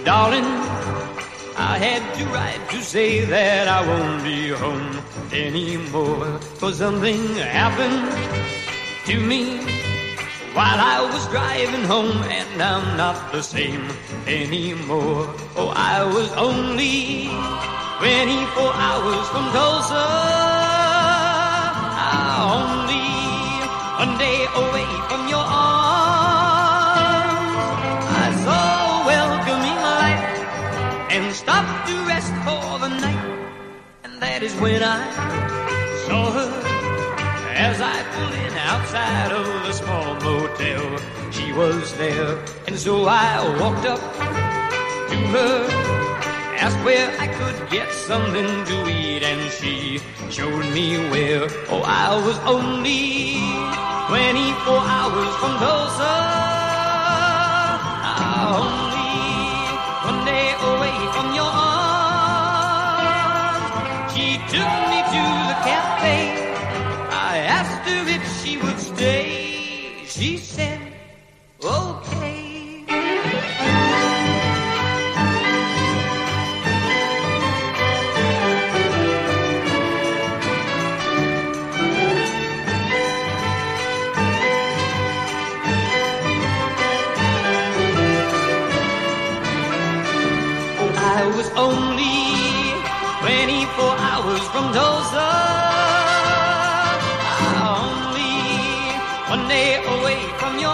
darling, I had to write to say that I won't be home anymore. 'Cause something happened to me while I was driving home, and I'm not the same anymore. Oh, I was only 24 hours from Tulsa, only one day away from your arms. I saw a welcoming light and stopped to rest for the night, and that is when I saw her as I pulled in outside of the small motel. She was there, and so I walked up to her, asked where I could get something to eat, and she showed me where. Oh, I was only 24 hours from Tulsa, only one day away from your arms. She took me to the cafe. I asked her if she would stay. She said, okay. I was only 24 hours from Tulsa, only one day away from your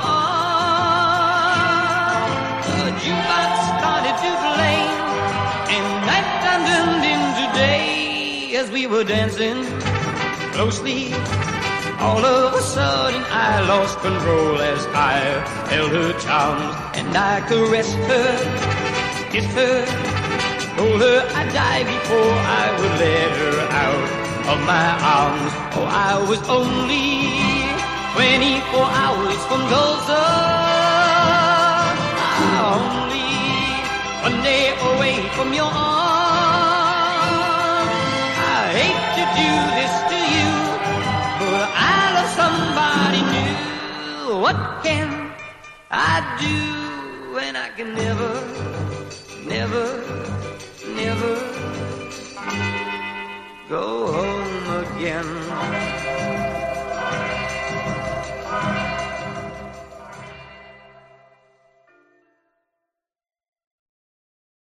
arms. The jukebox started to play, and nighttime turned into day. As we were dancing closely, all of a sudden I lost control as I held her charms, and I caressed her, kissed her, told her I'd die before I would let her out of my arms. Oh, I was only 24 hours from Tulsa, only one day away from your arms. I hate to do this to you, but I love somebody new. What can I do when I can never go home again?